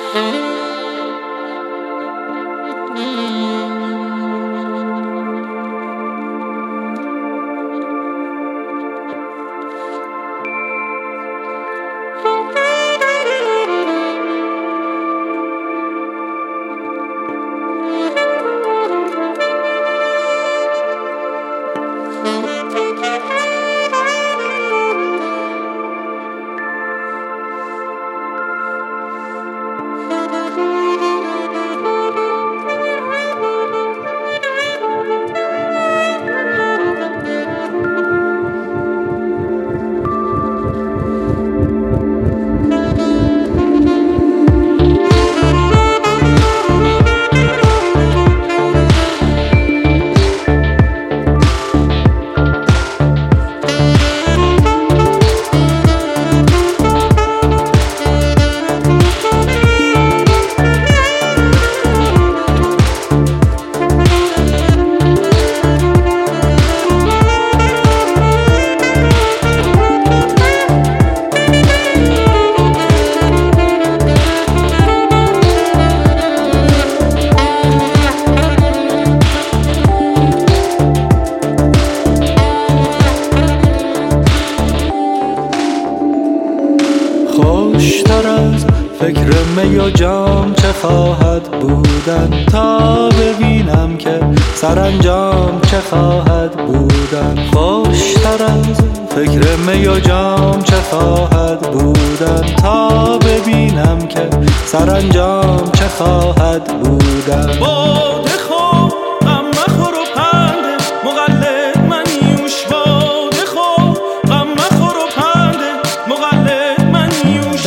خوشتر از فکر می و جام چه خواهد بودن، تا ببینم که سرانجام چه خواهد بودن. خوشتر از فکر می و جام چه خواهد بودن، تا ببینم که سرانجام چه خواهد بودن. باده خور غم مخور و پنده مقلد من نیوش، باده خور غم مخور و پنده مقلد من نیوش.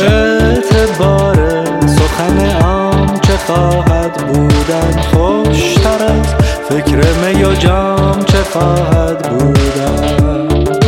اعتبار سخن عام چه خواهد بودن، خوشتر از فکر می و جام چه خواهد بودن.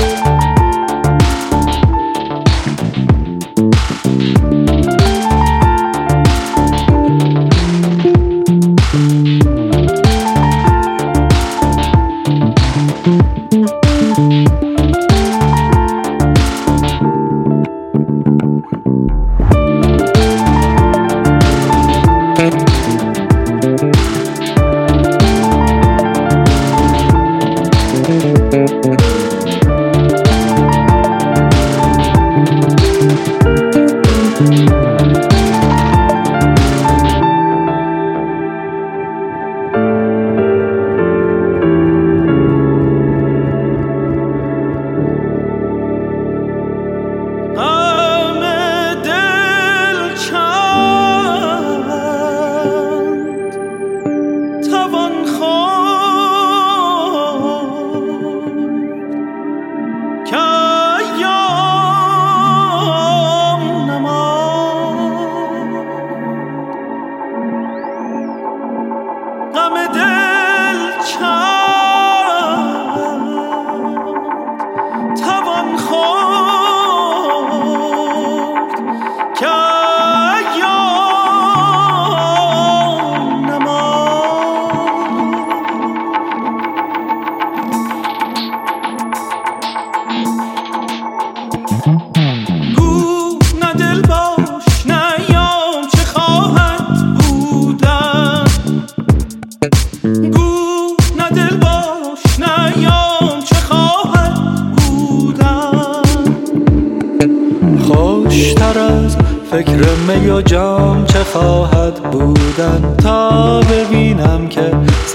خوشتر از فکر می و جام چه خواهد بودن، تا ببینم که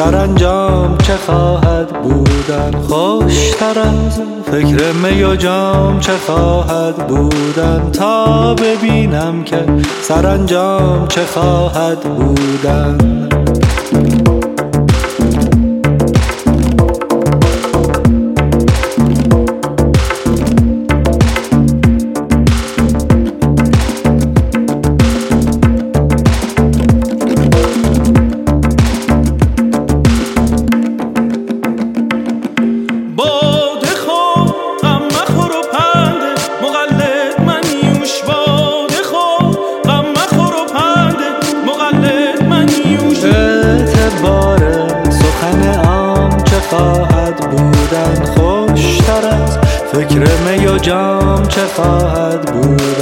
سرانجام چه خواهد بودن. خوشتر از فکر می و جام چه خواهد بودن، تا ببینم که سرانجام چه خواهد بودن. خواهد بودن خوشتر از فکر می و جام چه خواهد بود.